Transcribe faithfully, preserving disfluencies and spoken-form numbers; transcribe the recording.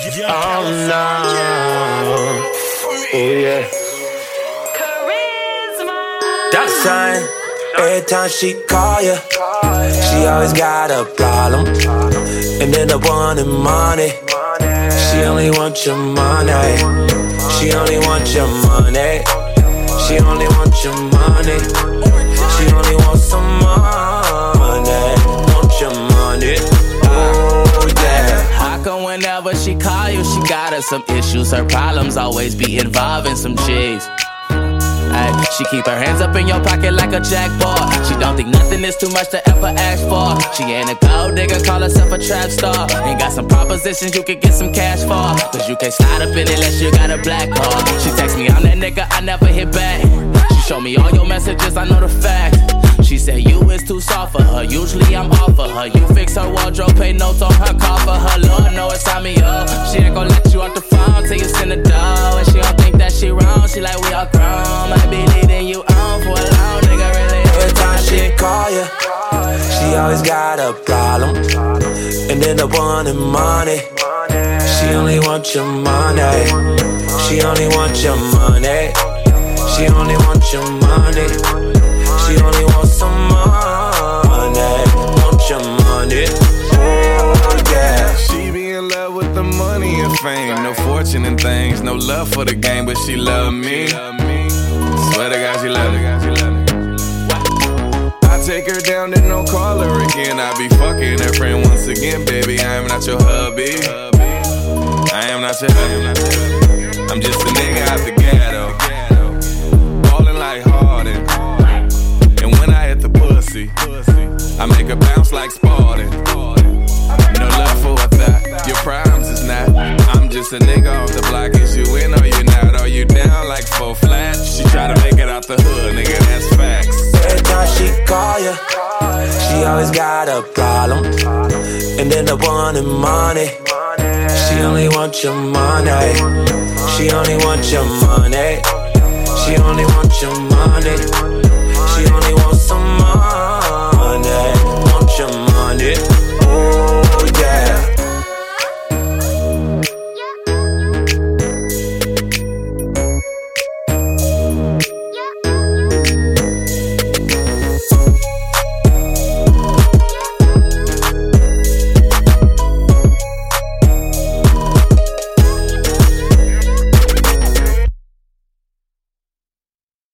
Oh no. Oh yeah. That sign. Every time she call ya, she always got a problem. And then the one in money. She only wants your money. She only wants your money. She only wants your money. She only wants some money. Want your money. Oh yeah. How come whenever she call you, she got her some issues? Her problems always be involving some G's. Ay, she keep her hands up in your pocket like a jackpot. She don't think nothing is too much to ever ask for. She ain't a gold digger, call herself a trap star. Ain't got some propositions you can get some cash for. Cause you can't slide up in it unless you got a black card. She text me, I'm that nigga, I never hit back. She show me all your messages, I know the fact. She said you is too soft for her, usually I'm off for her. You fix her wardrobe, pay notes on her, call for her. Lord know it's on me up. She ain't gon' let you off the phone till you send a dough. And she don't think that she wrong, she like we all grown. Might be leading you on for a long nigga, really. Every time she call ya, she always got a problem. And then the one in money. She only wants your money. She only wants your money. She only wants your money. She only wants some money. Want your money. Oh yeah. She be in love with the money and fame. No fortune and things. No love for the game, but she love me. Swear to God she love me. I take her down and don't call her again. I be fucking her friend once again, baby. I am not your hubby. I am not your hubby. I'm just a nigga out the ghetto. Ballin' like Harden. And when I hit the pussy, I make her bounce like Spartan. No love for a thought, your problems is not. I'm just a nigga off the block. Is you in or you not? Are you down like four flat? She try to make it out the hood, nigga, that's facts. Every time she call ya, she always got a problem. And then the one in money. She only wants your money. She only wants your money. She only wants your money.